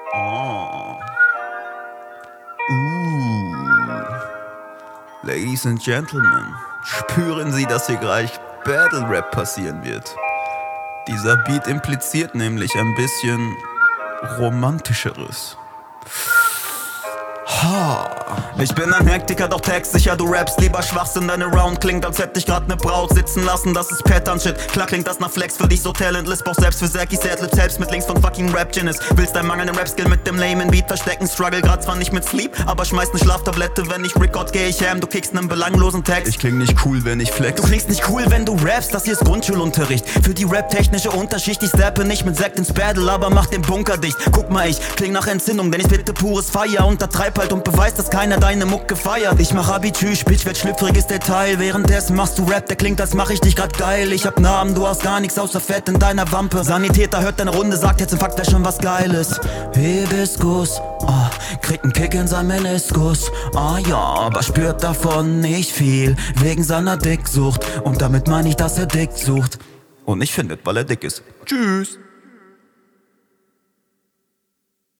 Oh. Ladies and Gentlemen, spüren Sie, dass hier gleich Battle Rap passieren wird. Dieser Beat impliziert nämlich ein bisschen Romantischeres. Ich bin ein Hektiker, doch textsicher, du rappst lieber Schwachsinn. Deine Round klingt, als hätte ich grad ne Braut sitzen lassen. Das ist Pattern-Shit, klar klingt das nach Flex. Für dich so talentless, brauch selbst für Säckis Adlibs. Selbst mit Links von fucking Rap-Genius. Willst dein mangelnden Rap-Skill mit dem lamen Beat verstecken. Struggle grad zwar nicht mit Sleep, aber schmeiß ne Schlaftablette. Wenn ich record, geh ich ham, du kickst nen belanglosen Text. Ich kling nicht cool, wenn ich flex. Du klingst nicht cool, wenn du rappst, das hier ist Grundschulunterricht. Für die Rap-technische Unterschicht, ich steppe nicht mit Sekt ins Battle, aber mach den Bunker dicht. Guck mal, ich kling nach Entzündung, denn ich bitte pures Feier. Untertreib halt und beweis, dass keiner deine Mucke feiert. Ich mach Abitur, Bitch, werd schlüpfriges Detail. Währenddessen machst du Rap, der klingt, als mach ich dich grad geil. Ich hab Namen, du hast gar nichts außer Fett in deiner Wampe. Sanitäter hört deine Runde, sagt jetzt im Fakt, wär schon was Geiles. Hibiskus, kriegt nen Kick in sein Meniskus. Ja, aber spürt davon nicht viel, wegen seiner Dicksucht. Und damit meine ich, dass er dick sucht und nicht findet, weil er dick ist. Tschüss.